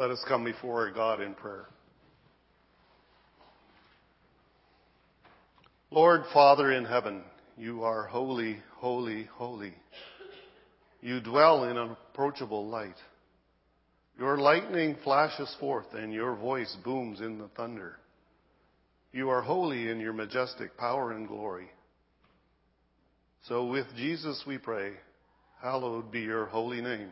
Let us come before God in prayer. Lord, Father in heaven, you are holy, holy, holy. You dwell in unapproachable light. Your lightning flashes forth and your voice booms in the thunder. You are holy in your majestic power and glory. So with Jesus we pray, hallowed be your holy name.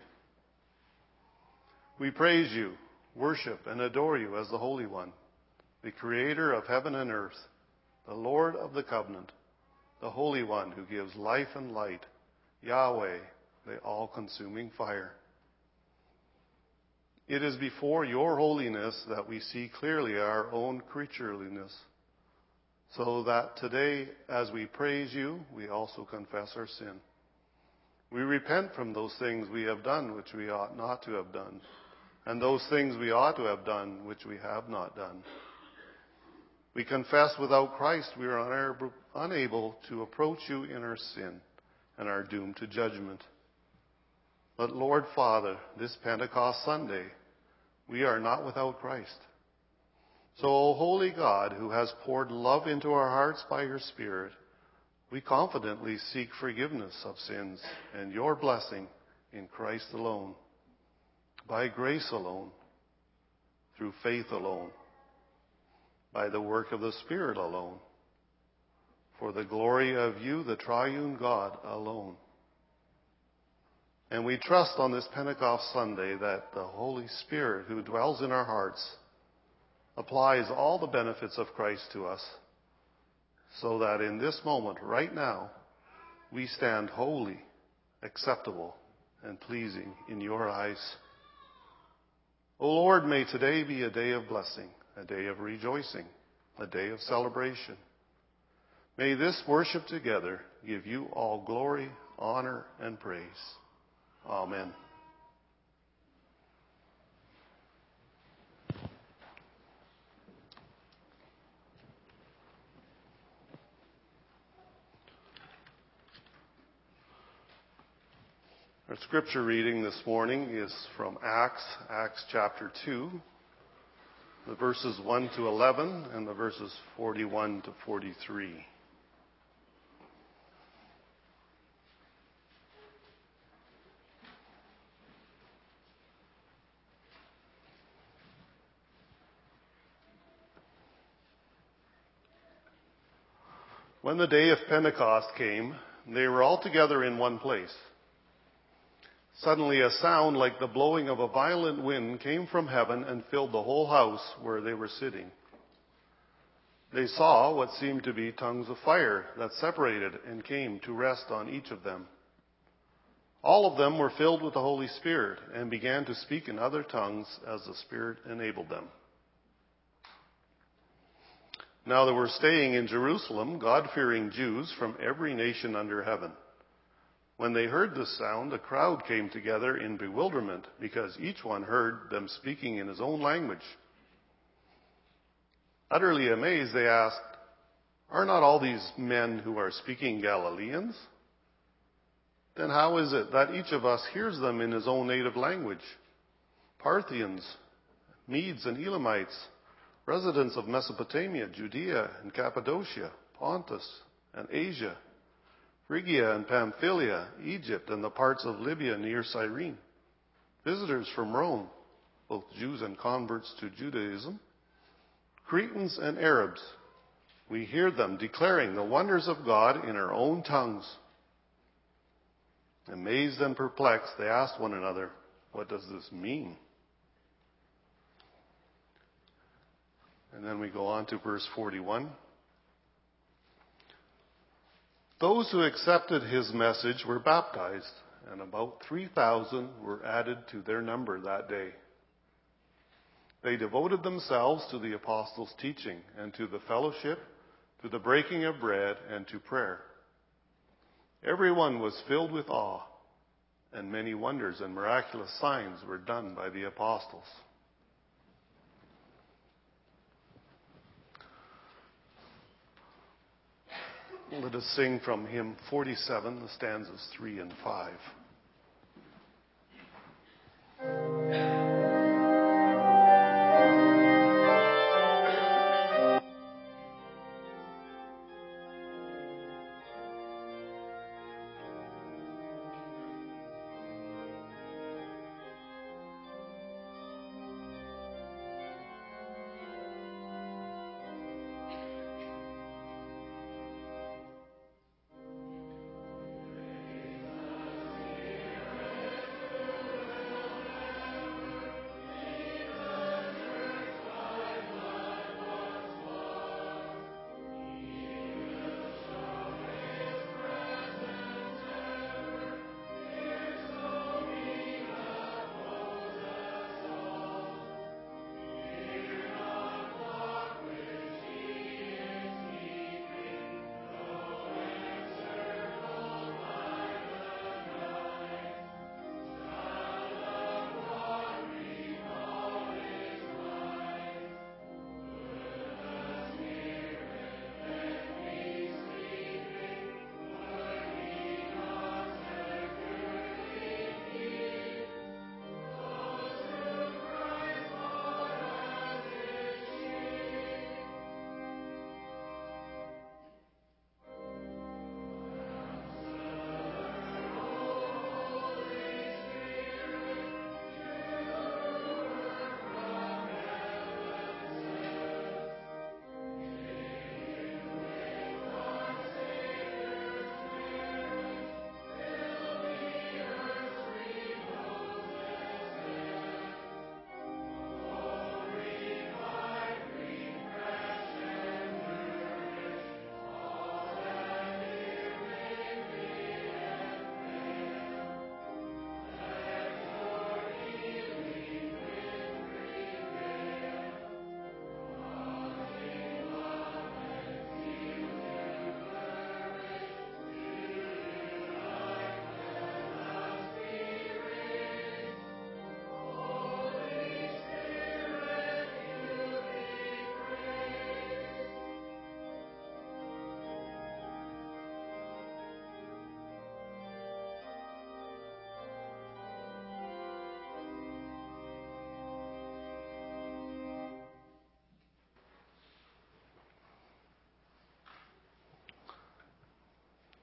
We praise you, worship, and adore you as the Holy One, the Creator of heaven and earth, the Lord of the covenant, the Holy One who gives life and light, Yahweh, the all-consuming fire. It is before your holiness that we see clearly our own creatureliness, so that today, as we praise you, we also confess our sin. We repent from those things we have done which we ought not to have done, and those things we ought to have done which we have not done. We confess without Christ we are unable to approach you in our sin and are doomed to judgment. But Lord Father, this Pentecost Sunday, we are not without Christ. So, O holy God, who has poured love into our hearts by your Spirit, we confidently seek forgiveness of sins and your blessing in Christ alone, by grace alone, through faith alone, by the work of the Spirit alone, for the glory of you, the triune God, alone. And we trust on this Pentecost Sunday that the Holy Spirit who dwells in our hearts applies all the benefits of Christ to us, so that in this moment, right now, we stand holy, acceptable, and pleasing in your eyes. O Lord, may today be a day of blessing, a day of rejoicing, a day of celebration. May this worship together give you all glory, honor, and praise. Amen. Our scripture reading this morning is from Acts chapter 2, the verses 1 to 11 and the verses 41 to 43. When the day of Pentecost came, they were all together in one place. Suddenly a sound like the blowing of a violent wind came from heaven and filled the whole house where they were sitting. They saw what seemed to be tongues of fire that separated and came to rest on each of them. All of them were filled with the Holy Spirit and began to speak in other tongues as the Spirit enabled them. Now there were staying in Jerusalem God-fearing Jews from every nation under heaven. When they heard this sound, a crowd came together in bewilderment because each one heard them speaking in his own language. Utterly amazed, they asked, "Are not all these men who are speaking Galileans? Then how is it that each of us hears them in his own native language? Parthians, Medes and Elamites, residents of Mesopotamia, Judea and Cappadocia, Pontus and Asia, Phrygia and Pamphylia, Egypt and the parts of Libya near Cyrene, visitors from Rome, both Jews and converts to Judaism, Cretans and Arabs, we hear them declaring the wonders of God in our own tongues." Amazed and perplexed, they asked one another, "What does this mean?" And then we go on to verse 41. Those who accepted his message were baptized, and about 3,000 were added to their number that day. They devoted themselves to the apostles' teaching and to the fellowship, to the breaking of bread, and to prayer. Everyone was filled with awe, and many wonders and miraculous signs were done by the apostles. Let us sing from hymn 47, the stanzas 3 and 5.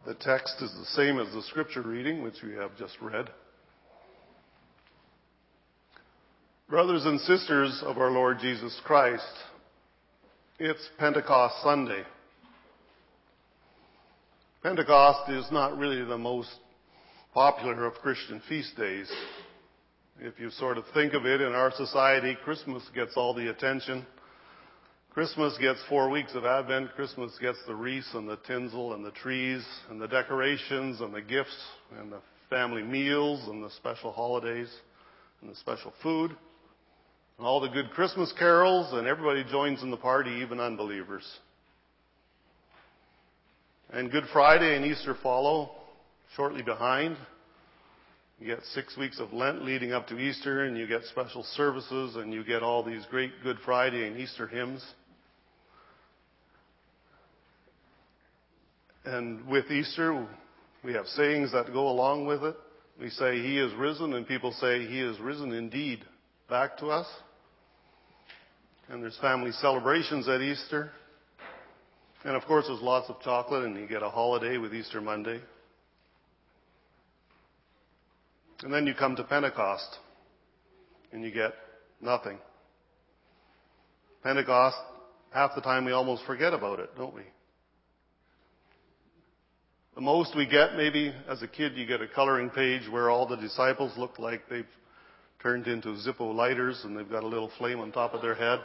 The text is the same as the scripture reading, which we have just read. Brothers and sisters of our Lord Jesus Christ, it's Pentecost Sunday. Pentecost is not really the most popular of Christian feast days. If you sort of think of it, in our society, Christmas gets all the attention. Christmas gets 4 weeks of Advent. Christmas gets the wreaths and the tinsel and the trees and the decorations and the gifts and the family meals and the special holidays and the special food and all the good Christmas carols, and everybody joins in the party, even unbelievers. And Good Friday and Easter follow shortly behind. You get 6 weeks of Lent leading up to Easter, and you get special services, and you get all these great Good Friday and Easter hymns. And with Easter, we have sayings that go along with it. We say, He is risen, and people say, He is risen indeed, back to us. And there's family celebrations at Easter. And of course, there's lots of chocolate, and you get a holiday with Easter Monday. And then you come to Pentecost, and you get nothing. Pentecost, half the time we almost forget about it, don't we? The most we get, maybe as a kid, you get a coloring page where all the disciples look like they've turned into Zippo lighters and they've got a little flame on top of their head.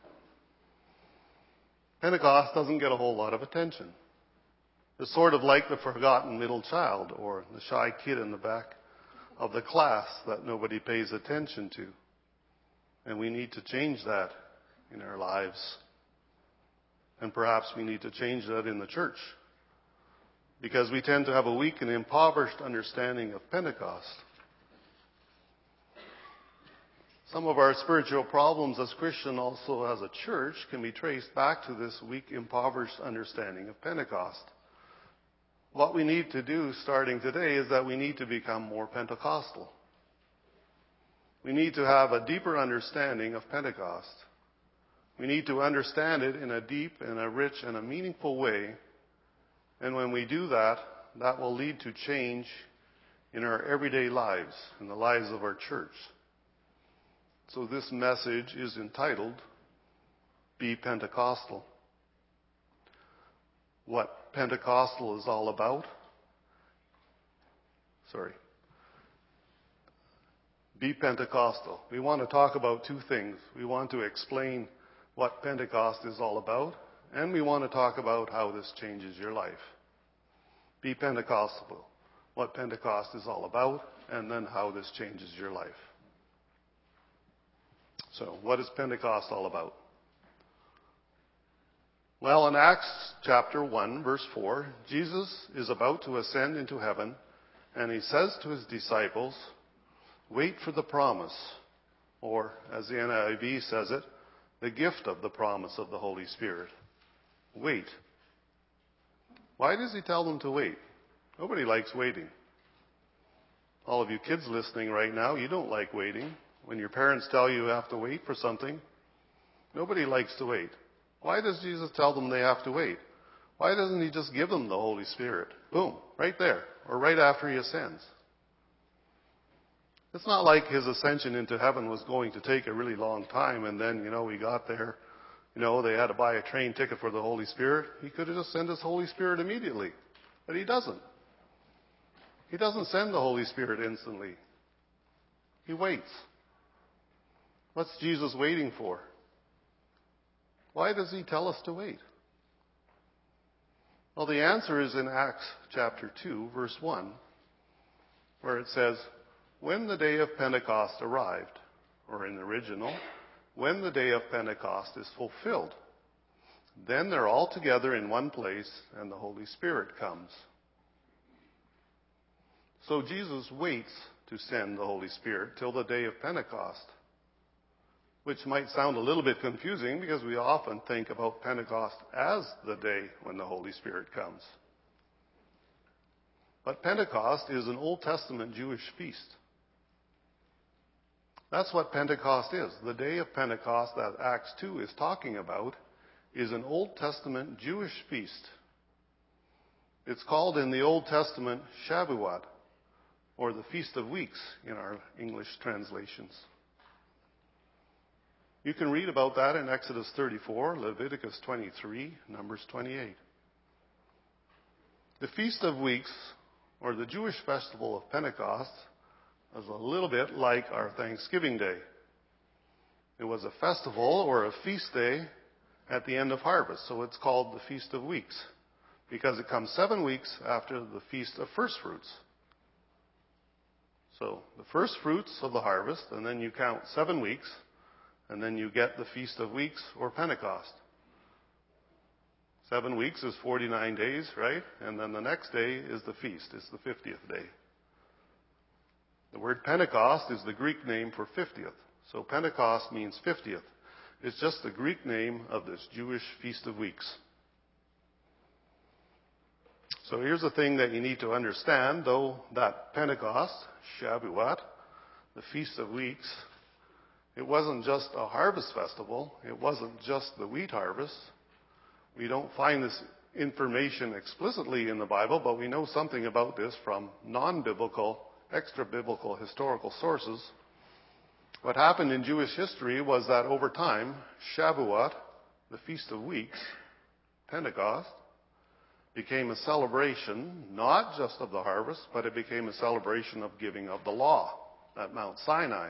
Pentecost doesn't get a whole lot of attention. It's sort of like the forgotten middle child or the shy kid in the back of the class that nobody pays attention to. And we need to change that in our lives. And perhaps we need to change that in the church, because we tend to have a weak and impoverished understanding of Pentecost. Some of our spiritual problems as Christians, also as a church, can be traced back to this weak, impoverished understanding of Pentecost. What we need to do starting today is that we need to become more Pentecostal. We need to have a deeper understanding of Pentecost. We need to understand it in a deep and a rich and a meaningful way. And when we do that, that will lead to change in our everyday lives, in the lives of our church. So this message is entitled, Be Pentecostal. What Pentecostal is all about? Be Pentecostal. We want to talk about two things. We want to explain what Pentecost is all about, and we want to talk about how this changes your life. Be Pentecostal. What Pentecost is all about, and then how this changes your life. So, what is Pentecost all about? Well, in Acts chapter 1, verse 4, Jesus is about to ascend into heaven, and he says to his disciples, wait for the promise, or as the NIV says it, the gift of the promise of the Holy Spirit. Wait. Why does he tell them to wait? Nobody likes waiting. All of you kids listening right now, you don't like waiting. When your parents tell you have to wait for something, nobody likes to wait. Why does Jesus tell them they have to wait? Why doesn't he just give them the Holy Spirit? Boom, right there, or right after he ascends. It's not like his ascension into heaven was going to take a really long time, and then, we got there, they had to buy a train ticket for the Holy Spirit. He could have just sent his Holy Spirit immediately, but he doesn't. He doesn't send the Holy Spirit instantly. He waits. What's Jesus waiting for? Why does he tell us to wait? Well, the answer is in Acts chapter 2, verse 1, where it says, when the day of Pentecost arrived, or in the original, when the day of Pentecost is fulfilled, then they're all together in one place and the Holy Spirit comes. So Jesus waits to send the Holy Spirit till the day of Pentecost, which might sound a little bit confusing because we often think about Pentecost as the day when the Holy Spirit comes. But Pentecost is an Old Testament Jewish feast. That's what Pentecost is. The day of Pentecost that Acts 2 is talking about is an Old Testament Jewish feast. It's called in the Old Testament Shavuot, or the Feast of Weeks in our English translations. You can read about that in Exodus 34, Leviticus 23, Numbers 28. The Feast of Weeks, or the Jewish festival of Pentecost, was a little bit like our Thanksgiving Day. It was a festival or a feast day at the end of harvest, so it's called the Feast of Weeks, because it comes 7 weeks after the Feast of First Fruits. So the first fruits of the harvest, and then you count 7 weeks, and then you get the Feast of Weeks or Pentecost. 7 weeks is 49 days, right? And then the next day is the feast. It's the 50th day. The word Pentecost is the Greek name for 50th. So Pentecost means 50th. It's just the Greek name of this Jewish Feast of Weeks. So here's the thing that you need to understand, though, that Pentecost, Shavuot, the Feast of Weeks, it wasn't just a harvest festival. It wasn't just the wheat harvest. We don't find this information explicitly in the Bible, but we know something about this from non-biblical, extra-biblical historical sources. What happened in Jewish history was that over time, Shavuot, the Feast of Weeks, Pentecost, became a celebration not just of the harvest, but it became a celebration of giving of the law at Mount Sinai.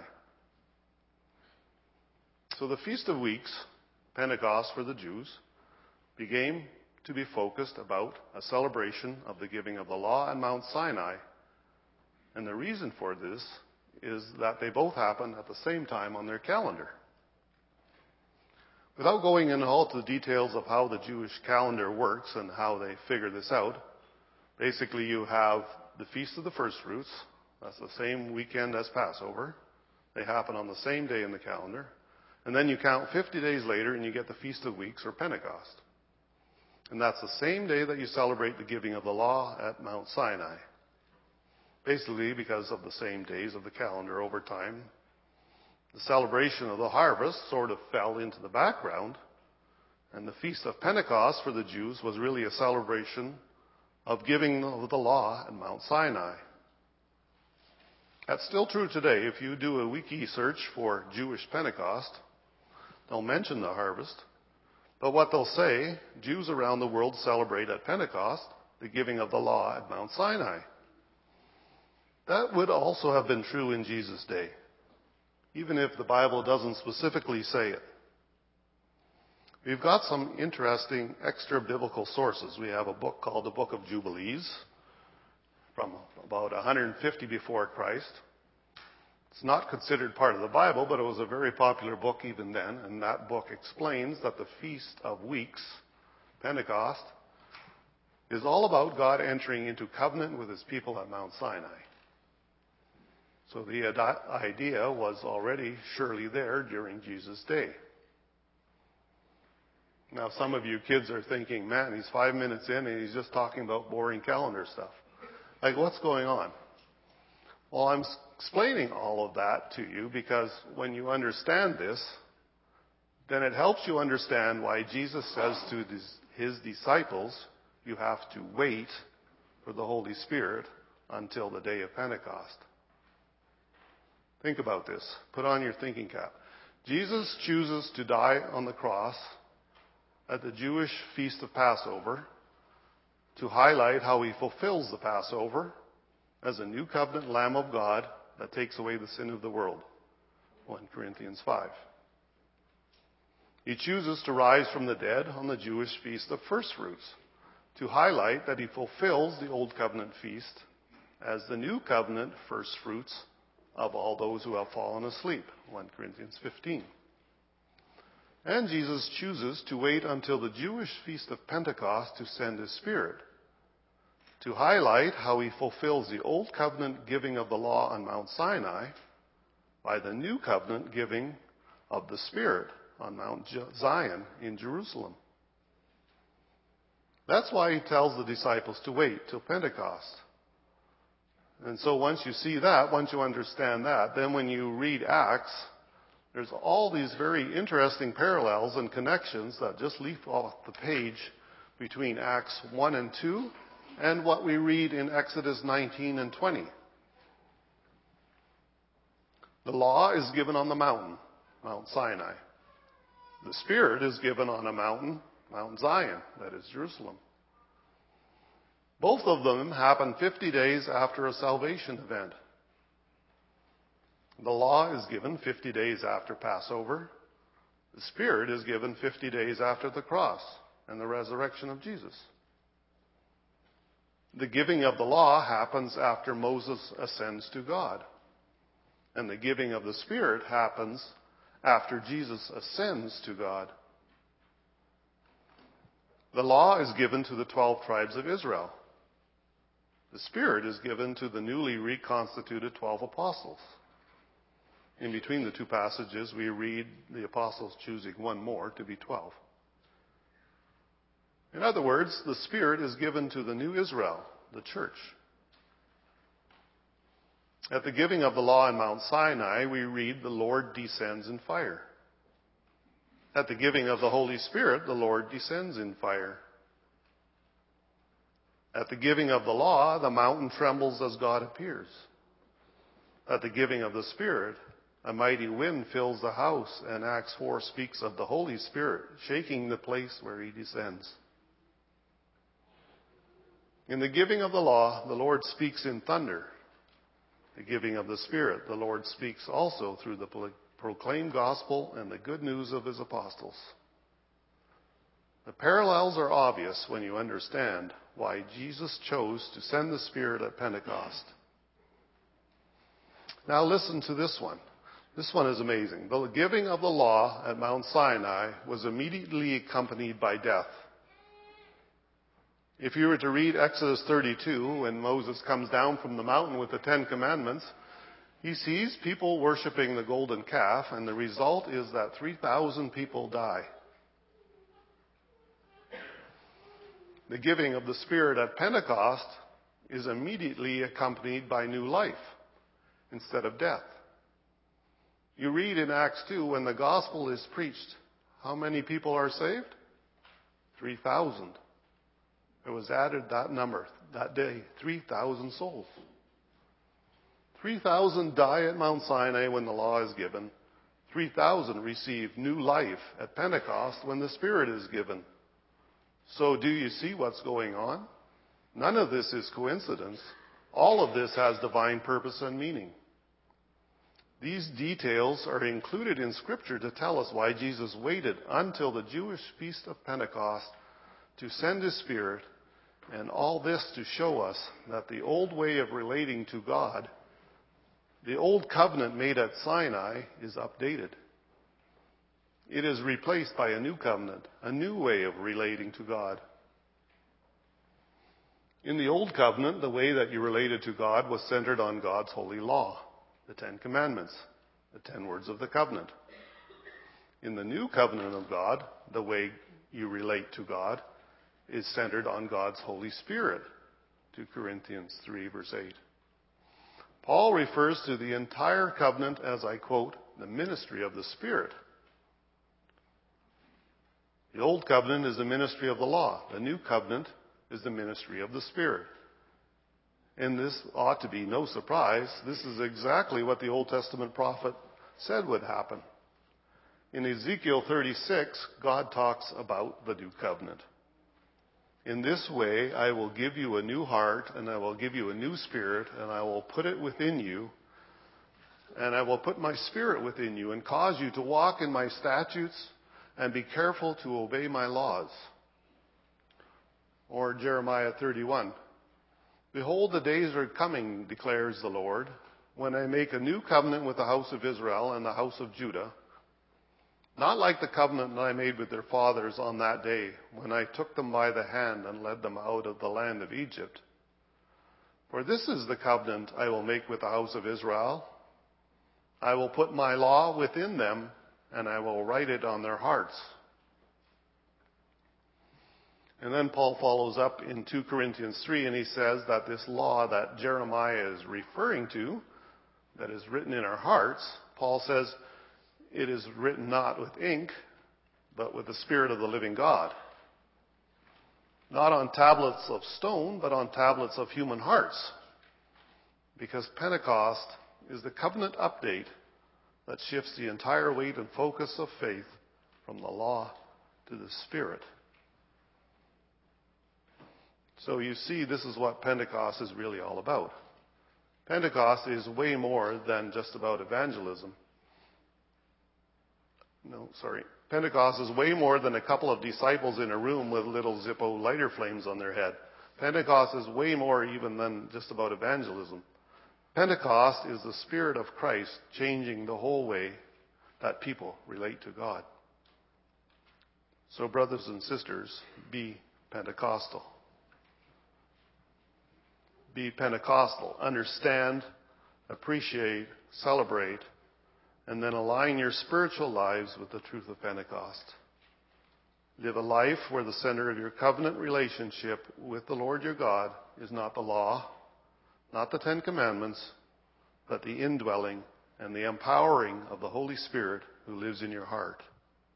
So the Feast of Weeks, Pentecost for the Jews, began to be focused about a celebration of the giving of the law at Mount Sinai. And the reason for this is that they both happen at the same time on their calendar. Without going into all the details of how the Jewish calendar works and how they figure this out, basically you have the Feast of the First Fruits. That's the same weekend as Passover. They happen on the same day in the calendar. And then you count 50 days later and you get the Feast of Weeks or Pentecost. And that's the same day that you celebrate the giving of the law at Mount Sinai. Basically, because of the same days of the calendar over time, the celebration of the harvest sort of fell into the background, and the Feast of Pentecost for the Jews was really a celebration of giving of the law at Mount Sinai. That's still true today. If you do a wiki search for Jewish Pentecost, they'll mention the harvest. But what they'll say, Jews around the world celebrate at Pentecost the giving of the law at Mount Sinai. That would also have been true in Jesus' day, even if the Bible doesn't specifically say it. We've got some interesting extra-biblical sources. We have a book called the Book of Jubilees from about 150 before Christ. It's not considered part of the Bible, but it was a very popular book even then, and that book explains that the Feast of Weeks, Pentecost, is all about God entering into covenant with his people at Mount Sinai. So the idea was already surely there during Jesus' day. Now some of you kids are thinking, man, he's 5 minutes in and he's just talking about boring calendar stuff. Like, what's going on? Well, I'm explaining all of that to you because when you understand this, then it helps you understand why Jesus says to his disciples, you have to wait for the Holy Spirit until the day of Pentecost. Think about this. Put on your thinking cap. Jesus chooses to die on the cross at the Jewish feast of Passover to highlight how he fulfills the Passover as a new covenant Lamb of God that takes away the sin of the world. 1 Corinthians 5. He chooses to rise from the dead on the Jewish feast of First Fruits to highlight that he fulfills the Old Covenant feast as the new covenant first fruits of all those who have fallen asleep. 1 Corinthians 15. And Jesus chooses to wait until the Jewish feast of Pentecost to send his Spirit, to highlight how he fulfills the Old Covenant giving of the law on Mount Sinai by the New Covenant giving of the Spirit on Mount Zion in Jerusalem. That's why he tells the disciples to wait till Pentecost. And so once you see that, once you understand that, then when you read Acts, there's all these very interesting parallels and connections that just leap off the page between Acts 1 and 2 and what we read in Exodus 19 and 20. The law is given on the mountain, Mount Sinai. The Spirit is given on a mountain, Mount Zion, that is Jerusalem. Both of them happen 50 days after a salvation event. The law is given 50 days after Passover. The Spirit is given 50 days after the cross and the resurrection of Jesus. The giving of the law happens after Moses ascends to God. And the giving of the Spirit happens after Jesus ascends to God. The law is given to the 12 tribes of Israel. The Spirit is given to the newly reconstituted 12 apostles. In between the two passages, we read the apostles choosing one more to be 12. In other words, the Spirit is given to the new Israel, the church. At the giving of the law in Mount Sinai, we read, the Lord descends in fire. At the giving of the Holy Spirit, the Lord descends in fire. At the giving of the law, the mountain trembles as God appears. At the giving of the Spirit, a mighty wind fills the house, and Acts 4 speaks of the Holy Spirit shaking the place where he descends. In the giving of the law, the Lord speaks in thunder. The giving of the Spirit, the Lord speaks also through the proclaimed gospel and the good news of his apostles. The parallels are obvious when you understand why Jesus chose to send the Spirit at Pentecost. Now listen to this one. This one is amazing. The giving of the law at Mount Sinai was immediately accompanied by death. If you were to read Exodus 32, when Moses comes down from the mountain with the 10 Commandments, he sees people worshiping the golden calf, and the result is that 3,000 people die. The giving of the Spirit at Pentecost is immediately accompanied by new life instead of death. You read in Acts 2, when the gospel is preached, how many people are saved? 3,000. It was added that number that day, 3,000 souls. 3,000 die at Mount Sinai when the law is given. 3,000 receive new life at Pentecost when the Spirit is given. So do you see what's going on? None of this is coincidence. All of this has divine purpose and meaning. These details are included in Scripture to tell us why Jesus waited until the Jewish feast of Pentecost to send his Spirit, and all this to show us that the old way of relating to God, the old covenant made at Sinai, is updated. It is replaced by a new covenant, a new way of relating to God. In the old covenant, the way that you related to God was centered on God's holy law, the 10 Commandments, the 10 words of the covenant. In the new covenant of God, the way you relate to God is centered on God's Holy Spirit, 2 Corinthians 3, verse 8. Paul refers to the entire covenant as, I quote, the ministry of the Spirit. The old covenant is the ministry of the law. The new covenant is the ministry of the Spirit. And this ought to be no surprise. This is exactly what the Old Testament prophet said would happen. In Ezekiel 36, God talks about the new covenant. In this way, I will give you a new heart, and I will give you a new spirit, and I will put it within you, and I will put my Spirit within you, and cause you to walk in my statutes, and be careful to obey my laws. Or Jeremiah 31. Behold, the days are coming, declares the Lord, when I make a new covenant with the house of Israel and the house of Judah, not like the covenant that I made with their fathers on that day, when I took them by the hand and led them out of the land of Egypt. For this is the covenant I will make with the house of Israel. I will put my law within them, and I will write it on their hearts. And then Paul follows up in 2 Corinthians 3, and he says that this law that Jeremiah is referring to, that is written in our hearts, Paul says, it is written not with ink, but with the Spirit of the living God. not on tablets of stone, but on tablets of human hearts. Because Pentecost is the covenant update that shifts the entire weight and focus of faith from the law to the Spirit. So you see, this is what Pentecost is really all about. Pentecost is way more than just about evangelism. Pentecost is way more than a couple of disciples in a room with little Zippo lighter flames on their head. Pentecost is way more even than just about evangelism. Pentecost is the Spirit of Christ changing the whole way that people relate to God. So brothers and sisters, be Pentecostal. Be Pentecostal. Understand, appreciate, celebrate, and then align your spiritual lives with the truth of Pentecost. Live a life where the center of your covenant relationship with the Lord your God is not the law, not the Ten Commandments, but the indwelling and the empowering of the Holy Spirit who lives in your heart.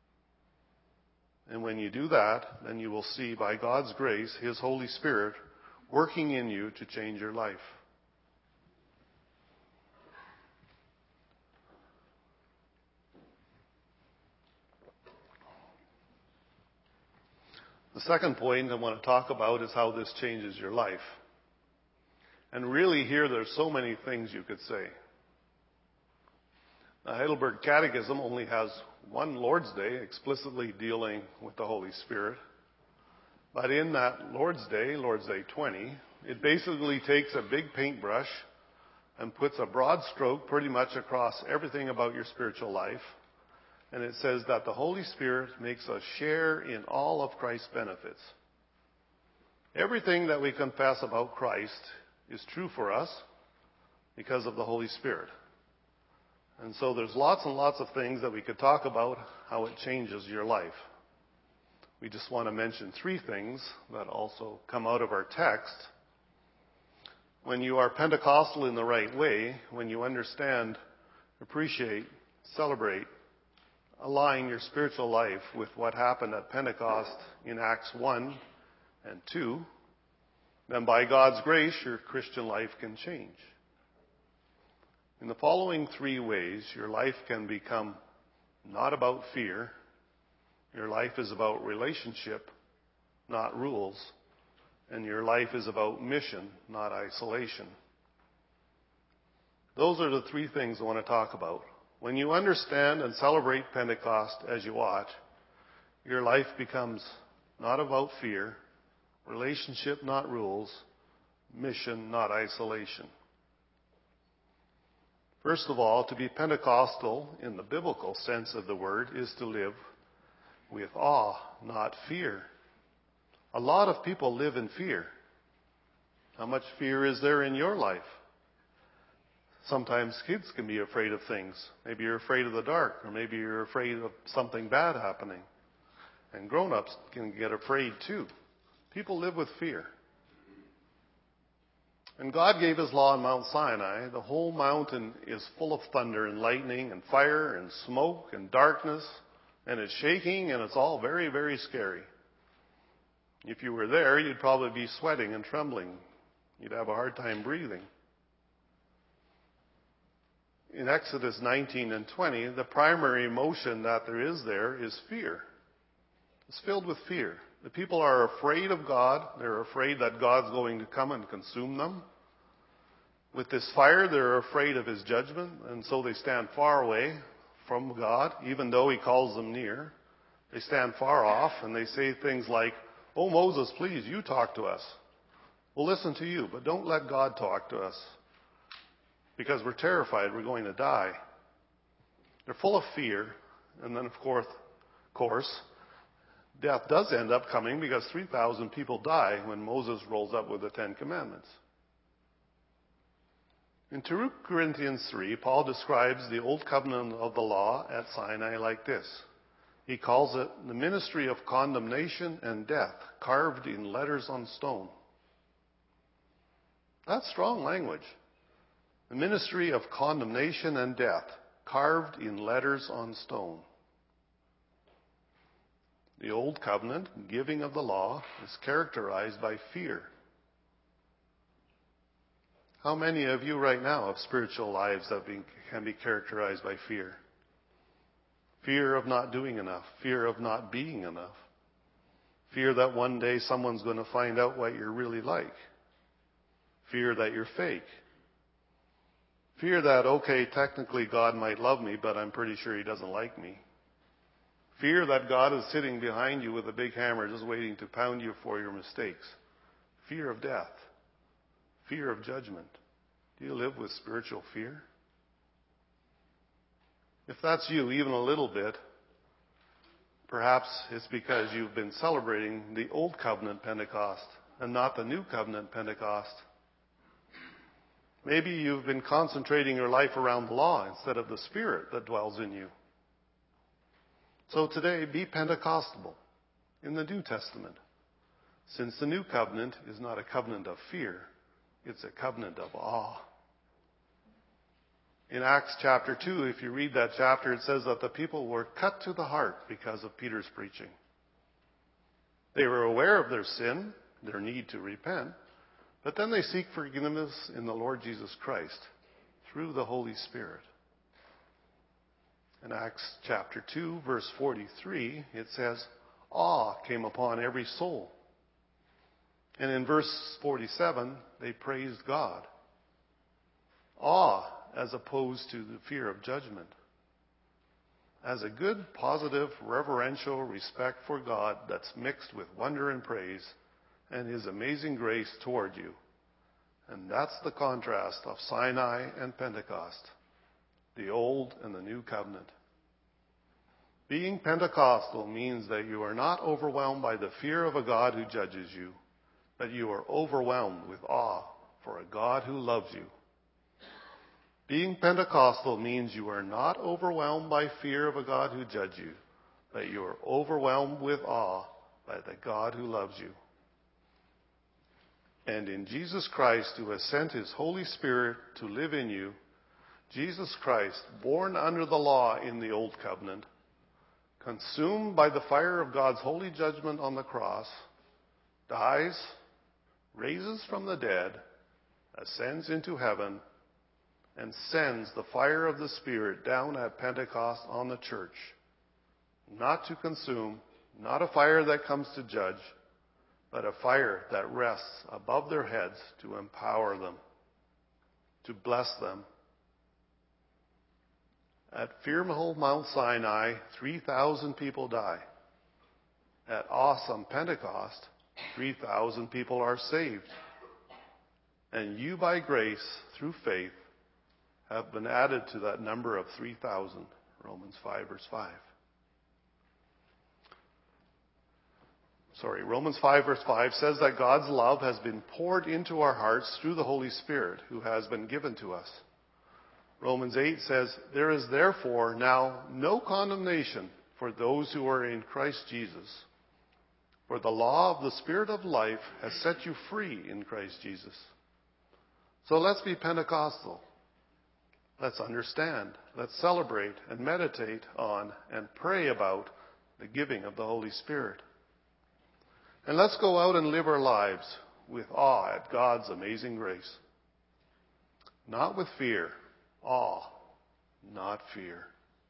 And when you do that, then you will see by God's grace His Holy Spirit working in you to change your life. The second point I want to talk about is how this changes your life. And really here there's so many things you could say. The Heidelberg Catechism only has one Lord's Day explicitly dealing with the Holy Spirit. But in that Lord's Day 20, it basically takes a big paintbrush and puts a broad stroke pretty much across everything about your spiritual life. And it says that the Holy Spirit makes us share in all of Christ's benefits. Everything that we confess about Christ is true for us because of the Holy Spirit. And so there's lots and lots of things that we could talk about how it changes your life. We just want to mention three things that also come out of our text. When you are Pentecostal in the right way, when you understand, appreciate, celebrate, align your spiritual life with what happened at Pentecost in Acts 1 and 2, then by God's grace, your Christian life can change. In the following three ways, your life can become not about fear. Your life is about relationship, not rules. And your life is about mission, not isolation. Those are the three things I want to talk about. When you understand and celebrate Pentecost as you ought, your life becomes not about fear, relationship, not rules, mission, not isolation. First of all, to be Pentecostal in the biblical sense of the word is to live with awe, not fear. A lot of people live in fear. How much fear is there in your life? Sometimes kids can be afraid of things. Maybe you're afraid of the dark, or maybe you're afraid of something bad happening. And grown-ups can get afraid too. People live with fear. And God gave His law on Mount Sinai. The whole mountain is full of thunder and lightning and fire and smoke and darkness. And it's shaking and it's all very, very scary. If you were there, you'd probably be sweating and trembling. You'd have a hard time breathing. In Exodus 19 and 20, the primary emotion that there is fear. It's filled with fear. The people are afraid of God. They're afraid that God's going to come and consume them. With this fire, they're afraid of His judgment, and so they stand far away from God, even though He calls them near. They stand far off, and they say things like, "Oh, Moses, please, you talk to us. We'll listen to you, but don't let God talk to us, because we're terrified we're going to die." They're full of fear, and then, of course, death does end up coming because 3,000 people die when Moses rolls up with the Ten Commandments. In 2 Corinthians 3, Paul describes the old covenant of the law at Sinai like this. He calls it the ministry of condemnation and death, carved in letters on stone. That's strong language. The ministry of condemnation and death, carved in letters on stone. The old covenant giving of the law is characterized by fear. How many of you right now have spiritual lives that can be characterized by fear? Fear of not doing enough. Fear of not being enough. Fear that one day someone's going to find out what you're really like. Fear that you're fake. Fear that, okay, technically God might love me, but I'm pretty sure He doesn't like me. Fear that God is sitting behind you with a big hammer just waiting to pound you for your mistakes. Fear of death. Fear of judgment. Do you live with spiritual fear? If that's you, even a little bit, perhaps it's because you've been celebrating the Old Covenant Pentecost and not the New Covenant Pentecost. Maybe you've been concentrating your life around the law instead of the Spirit that dwells in you. So today, be Pentecostal in the New Testament, since the New Covenant is not a covenant of fear, it's a covenant of awe. In Acts chapter 2, if you read that chapter, it says that the people were cut to the heart because of Peter's preaching. They were aware of their sin, their need to repent, but then they seek forgiveness in the Lord Jesus Christ through the Holy Spirit. In Acts chapter 2, verse 43, it says, awe came upon every soul. And in verse 47, they praised God. Awe as opposed to the fear of judgment. As a good, positive, reverential respect for God that's mixed with wonder and praise and His amazing grace toward you. And that's the contrast of Sinai and Pentecost, the Old and the New Covenant. Being Pentecostal means that you are not overwhelmed by the fear of a God who judges you, but you are overwhelmed with awe for a God who loves you. Being Pentecostal means you are not overwhelmed by fear of a God who judges you, but you are overwhelmed with awe by the God who loves you. And in Jesus Christ, who has sent His Holy Spirit to live in you, Jesus Christ, born under the law in the Old Covenant, consumed by the fire of God's holy judgment on the cross, dies, raises from the dead, ascends into heaven, and sends the fire of the Spirit down at Pentecost on the church. Not to consume, not a fire that comes to judge, but a fire that rests above their heads to empower them, to bless them. At fearful Mount Sinai, 3,000 people die. At awesome Pentecost, 3,000 people are saved. And you, by grace, through faith, have been added to that number of 3,000. Romans 5, verse 5. Romans 5, verse 5 says that God's love has been poured into our hearts through the Holy Spirit who has been given to us. Romans 8 says, there is therefore now no condemnation for those who are in Christ Jesus. For the law of the Spirit of life has set you free in Christ Jesus. So let's be Pentecostal. Let's understand, let's celebrate and meditate on and pray about the giving of the Holy Spirit. And let's go out and live our lives with awe at God's amazing grace. Not with fear, awe, not fear.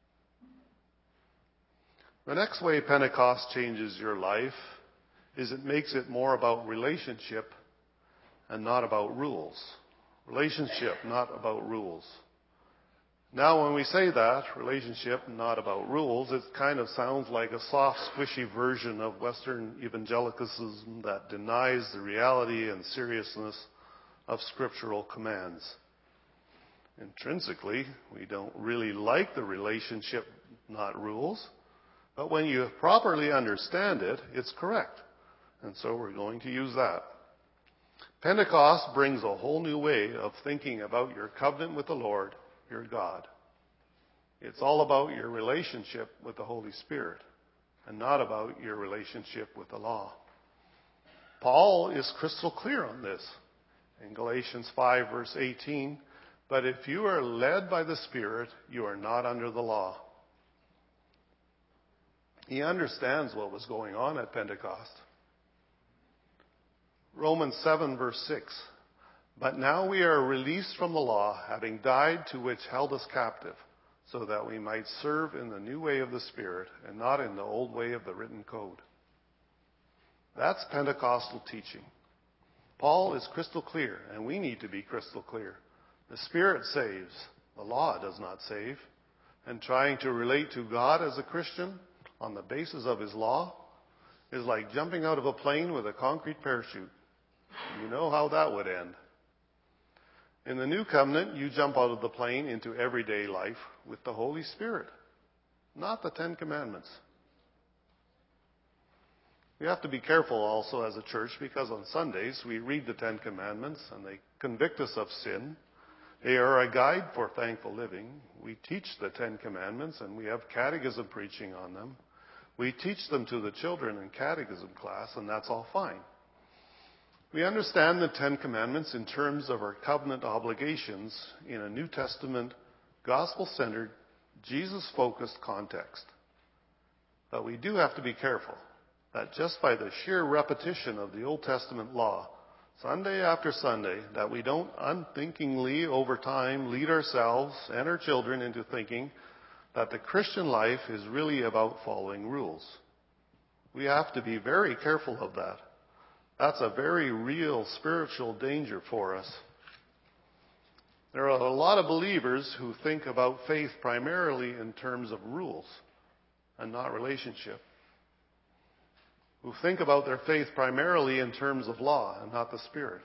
The next way Pentecost changes your life is it makes it more about relationship and not about rules. Relationship, not about rules. Now, when we say that, relationship, not about rules, it kind of sounds like a soft, squishy version of Western evangelicalism that denies the reality and seriousness of scriptural commands. Intrinsically, we don't really like the relationship, not rules, but when you properly understand it, it's correct. And so we're going to use that. Pentecost brings a whole new way of thinking about your covenant with the Lord, your God. It's all about your relationship with the Holy Spirit and not about your relationship with the law. Paul is crystal clear on this in Galatians 5, verse 18. But if you are led by the Spirit, you are not under the law. He understands what was going on at Pentecost. Romans 7 verse 6. But now we are released from the law, having died to which held us captive, so that we might serve in the new way of the Spirit and not in the old way of the written code. That's Pentecostal teaching. Paul is crystal clear, and we need to be crystal clear. The Spirit saves. The law does not save. And trying to relate to God as a Christian on the basis of His law is like jumping out of a plane with a concrete parachute. You know how that would end. In the New Covenant, you jump out of the plane into everyday life with the Holy Spirit, not the Ten Commandments. We have to be careful also as a church because on Sundays we read the Ten Commandments and they convict us of sin. They are a guide for thankful living. We teach the Ten Commandments and we have catechism preaching on them. We teach them to the children in catechism class, and that's all fine. We understand the Ten Commandments in terms of our covenant obligations in a New Testament, gospel-centered, Jesus-focused context. But we do have to be careful that just by the sheer repetition of the Old Testament law, Sunday after Sunday, that we don't unthinkingly over time lead ourselves and our children into thinking that the Christian life is really about following rules. We have to be very careful of that. That's a very real spiritual danger for us. There are a lot of believers who think about faith primarily in terms of rules and not relationship. Who think about their faith primarily in terms of law and not the Spirit.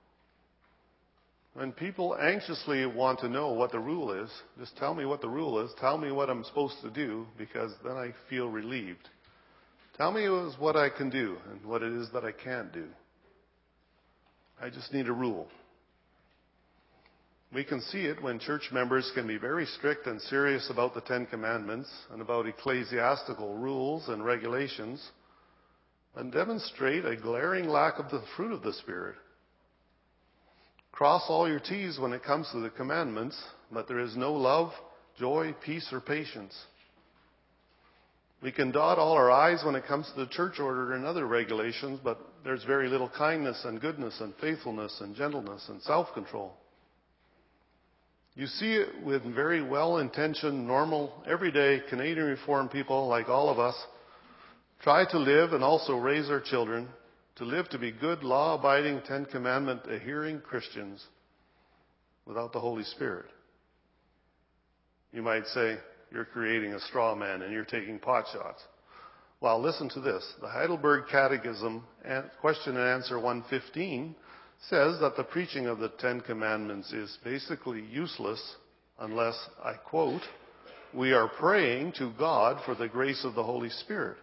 When people anxiously want to know what the rule is, just tell me what the rule is. Tell me what I'm supposed to do, because then I feel relieved. Tell me what I can do and what it is that I can't do. I just need a rule. We can see it when church members can be very strict and serious about the Ten Commandments and about ecclesiastical rules and regulations, and demonstrate a glaring lack of the fruit of the Spirit. Cross all your T's when it comes to the commandments, but there is no love, joy, peace, or patience. We can dot all our I's when it comes to the church order and other regulations, but there's very little kindness and goodness and faithfulness and gentleness and self-control. You see it with very well-intentioned, normal, everyday Canadian Reformed people like all of us try to live and also raise our children to live to be good, law-abiding, Ten Commandment-adhering Christians without the Holy Spirit. You might say, you're creating a straw man and you're taking pot shots. Well, listen to this. The Heidelberg Catechism, question and answer 115, says that the preaching of the Ten Commandments is basically useless unless, I quote, we are praying to God for the grace of the Holy Spirit.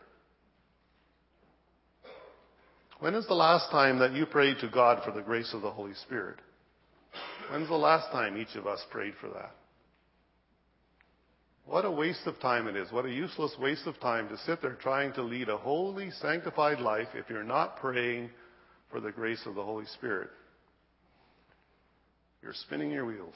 When is the last time that you prayed to God for the grace of the Holy Spirit? When's the last time each of us prayed for that? What a waste of time it is. What a useless waste of time to sit there trying to lead a holy, sanctified life if you're not praying for the grace of the Holy Spirit. You're spinning your wheels.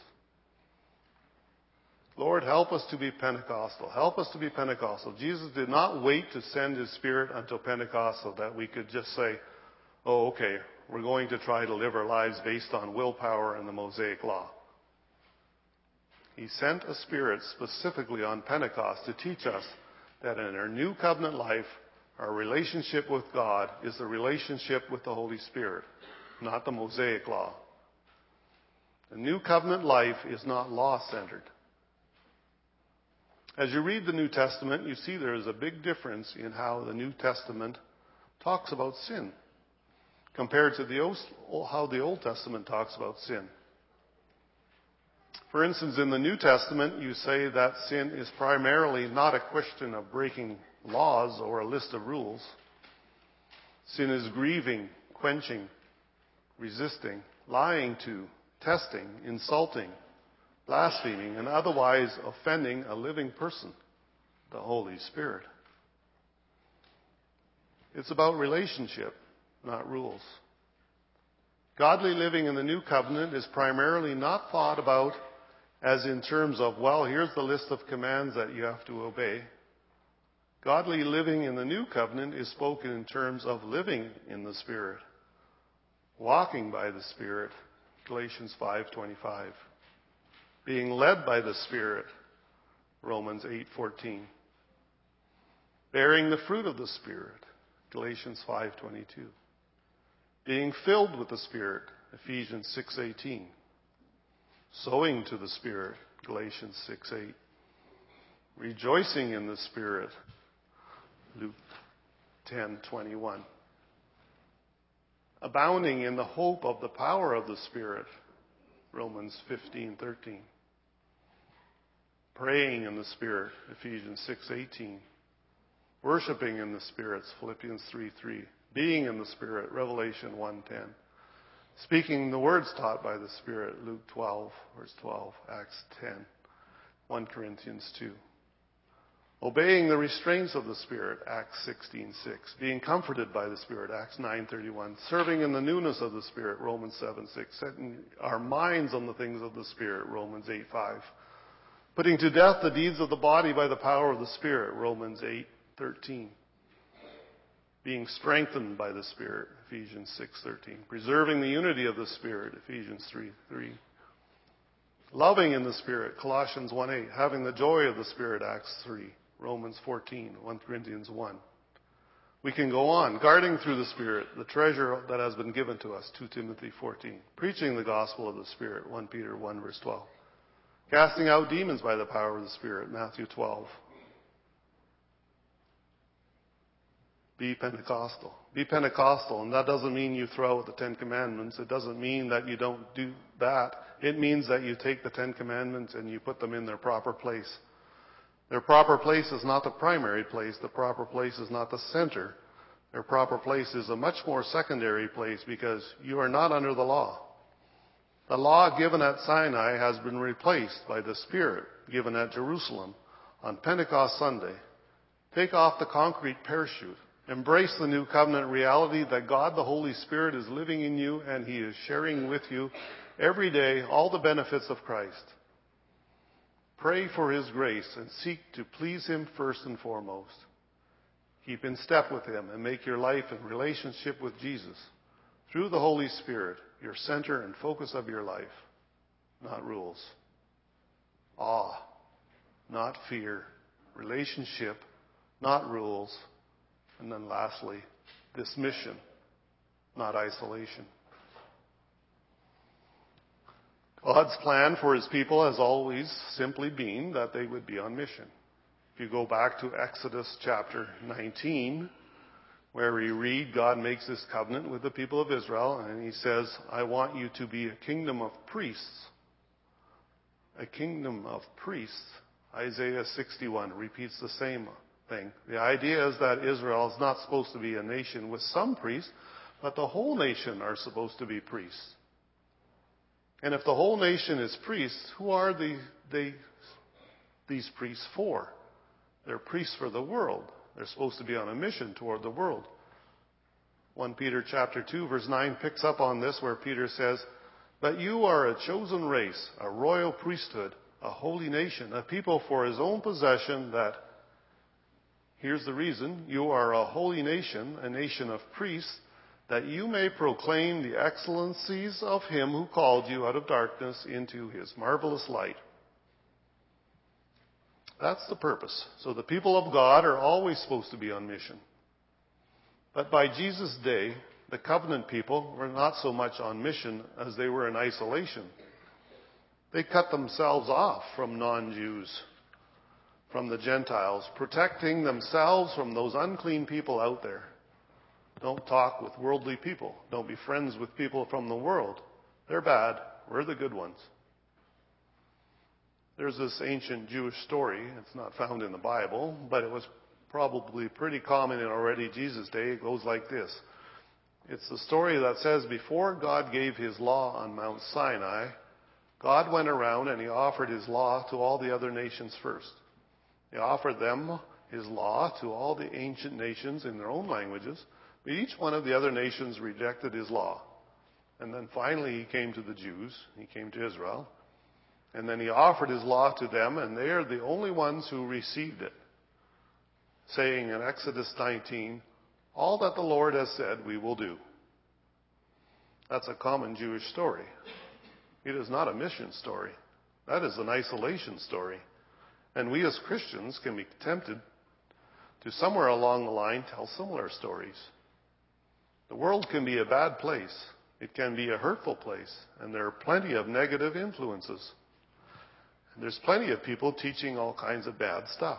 Lord, help us to be Pentecostal. Help us to be Pentecostal. Jesus did not wait to send His Spirit until Pentecost so that we could just say, oh, okay, we're going to try to live our lives based on willpower and the Mosaic Law. He sent a Spirit specifically on Pentecost to teach us that in our new covenant life, our relationship with God is the relationship with the Holy Spirit, not the Mosaic Law. The new covenant life is not law-centered. As you read the New Testament, you see there is a big difference in how the New Testament talks about sin compared to how the Old Testament talks about sin. For instance, in the New Testament, you say that sin is primarily not a question of breaking laws or a list of rules. Sin is grieving, quenching, resisting, lying to, testing, insulting, blaspheming, and otherwise offending a living person, the Holy Spirit. It's about relationship, not rules. Godly living in the New Covenant is primarily not thought about as in terms of, well, here's the list of commands that you have to obey. Godly living in the new covenant is spoken in terms of living in the Spirit, walking by the Spirit, Galatians 5:25, being led by the Spirit, Romans 8:14, bearing the fruit of the Spirit, Galatians 5:22, being filled with the Spirit, Ephesians 6:18, sowing to the Spirit, Galatians 6:8, rejoicing in the Spirit, Luke 10:21, abounding in the hope of the power of the Spirit, Romans 15:13, praying in the Spirit, Ephesians 6:18, worshiping in the Spirit, Philippians 3:3, being in the Spirit, Revelation 1:10, speaking the words taught by the Spirit, Luke 12, verse 12, Acts 10, 1 Corinthians 2. Obeying the restraints of the Spirit, Acts 16:6. Being comforted by the Spirit, Acts 9:31. Serving in the newness of the Spirit, Romans 7:6. Setting our minds on the things of the Spirit, Romans 8:5. Putting to death the deeds of the body by the power of the Spirit, Romans 8:13. Being strengthened by the Spirit, Ephesians 6:13. Preserving the unity of the Spirit, Ephesians 3:3. Loving in the Spirit, Colossians 1:8. Having the joy of the Spirit, Acts 3. Romans 14, 1 Corinthians 1. We can go on. Guarding through the Spirit, the treasure that has been given to us, 2 Timothy 14. Preaching the gospel of the Spirit, 1 Peter 1, verse 12. Casting out demons by the power of the Spirit, Matthew 12. Be Pentecostal. Be Pentecostal, and that doesn't mean you throw out the 10 Commandments. It doesn't mean that you don't do that. It means that you take the 10 Commandments and you put them in their proper place. Their proper place is not the primary place. The proper place is not the center. Their proper place is a much more secondary place because you are not under the law. The law given at Sinai has been replaced by the Spirit given at Jerusalem on Pentecost Sunday. Take off the concrete parachute. Embrace the new covenant reality that God the Holy Spirit is living in you and He is sharing with you every day all the benefits of Christ. Pray for His grace and seek to please Him first and foremost. Keep in step with Him and make your life in relationship with Jesus through the Holy Spirit your center and focus of your life, not rules. Awe, not fear. Relationship, not rules. And then lastly, this mission, not isolation. God's plan for His people has always simply been that they would be on mission. If you go back to Exodus chapter 19, where we read God makes this covenant with the people of Israel, and He says, I want you to be a kingdom of priests. A kingdom of priests. Isaiah 61 repeats the same thing. The idea is that Israel is not supposed to be a nation with some priests, but the whole nation are supposed to be priests. And if the whole nation is priests, who are these priests for? They're priests for the world. They're supposed to be on a mission toward the world. 1 Peter chapter 2 verse 9 picks up on this where Peter says, but you are a chosen race, a royal priesthood, a holy nation, a people for His own possession that, here's the reason, you are a holy nation, a nation of priests, that you may proclaim the excellencies of Him who called you out of darkness into His marvelous light. That's the purpose. So the people of God are always supposed to be on mission. But by Jesus' day, the covenant people were not so much on mission as they were in isolation. They cut themselves off from non-Jews, from the Gentiles, protecting themselves from those unclean people out there. Don't talk with worldly people. Don't be friends with people from the world. They're bad. We're the good ones. There's this ancient Jewish story. It's not found in the Bible, but it was probably pretty common in already Jesus' day. It goes like this. It's the story that says before God gave His law on Mount Sinai, God went around and He offered His law to all the other nations first. He offered them His law to all the ancient nations in their own languages. But each one of the other nations rejected His law. And then finally He came to the Jews. He came to Israel. And then He offered His law to them, and they are the only ones who received it. saying in Exodus 19, "All that the Lord has said we will do." That's a common Jewish story. It is not a mission story. That is an isolation story. And we as Christians can be tempted to somewhere along the line tell similar stories. The world can be a bad place. It can be a hurtful place. And there are plenty of negative influences. And there's plenty of people teaching all kinds of bad stuff.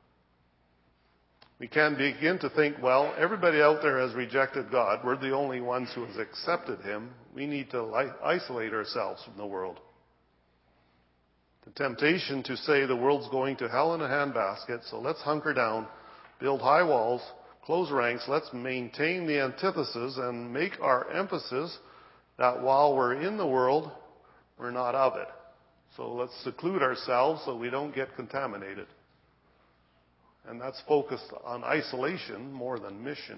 We can begin to think, well, everybody out there has rejected God. We're the only ones who have accepted Him. We need to isolate ourselves from the world. The temptation to say the world's going to hell in a handbasket, so let's hunker down, build high walls, close ranks, let's maintain the antithesis and make our emphasis that while we're in the world, we're not of it. So let's seclude ourselves so we don't get contaminated. And that's focused on isolation more than mission.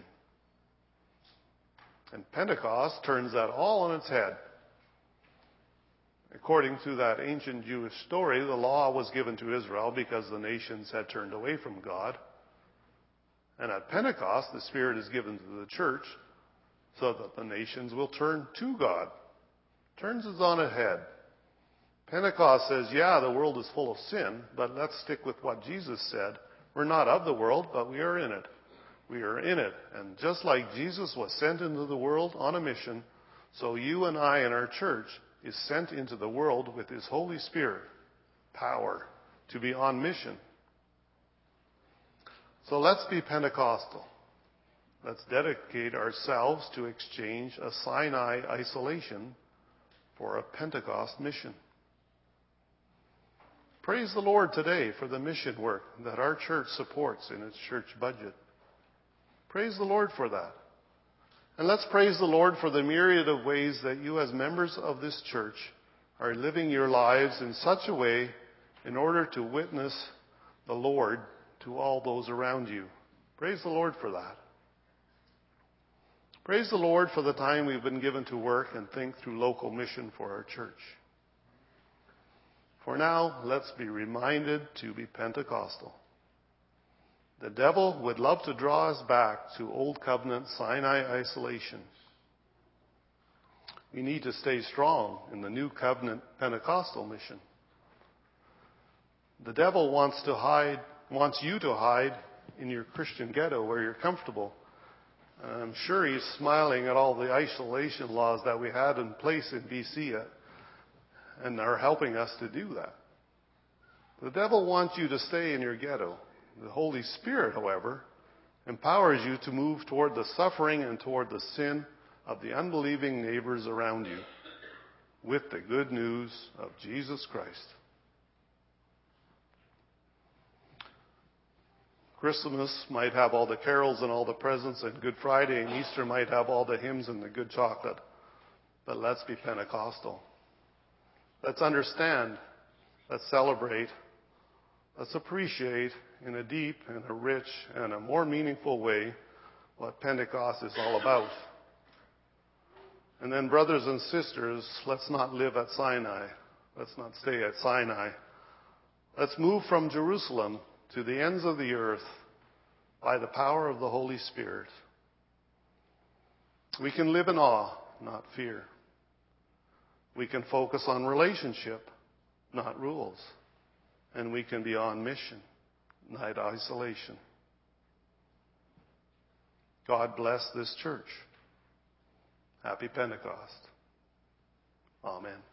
And Pentecost turns that all on its head. According to that ancient Jewish story, the law was given to Israel because the nations had turned away from God. And at Pentecost, the Spirit is given to the church so that the nations will turn to God. Turns it on its head. Pentecost says, yeah, the world is full of sin, but let's stick with what Jesus said. We're not of the world, but we are in it. We are in it. And just like Jesus was sent into the world on a mission, so you and I and our church is sent into the world with His Holy Spirit power to be on mission. So let's be Pentecostal. Let's dedicate ourselves to exchange a Sinai isolation for a Pentecost mission. Praise the Lord today for the mission work that our church supports in its church budget. Praise the Lord for that. And let's praise the Lord for the myriad of ways that you as members of this church are living your lives in such a way in order to witness the Lord to all those around you. Praise the Lord for that. Praise the Lord for the time we've been given to work and think through local mission for our church. For now, let's be reminded to be Pentecostal. The devil would love to draw us back to Old Covenant Sinai isolation. We need to stay strong in the New Covenant Pentecostal mission. The devil wants you to hide in your Christian ghetto where you're comfortable. And I'm sure he's smiling at all the isolation laws that we had in place in BC and are helping us to do that. The devil wants you to stay in your ghetto. The Holy Spirit, however, empowers you to move toward the suffering and toward the sin of the unbelieving neighbors around you with the good news of Jesus Christ. Christmas might have all the carols and all the presents, and Good Friday and Easter might have all the hymns and the good chocolate. But let's be Pentecostal. Let's understand. Let's celebrate. Let's appreciate in a deep and a rich and a more meaningful way what Pentecost is all about. And then, brothers and sisters, let's not live at Sinai. Let's not stay at Sinai. Let's move from Jerusalem to the ends of the earth by the power of the Holy Spirit. We can live in awe, not fear. We can focus on relationship, not rules. And we can be on mission, not isolation. God bless this church. Happy Pentecost. Amen.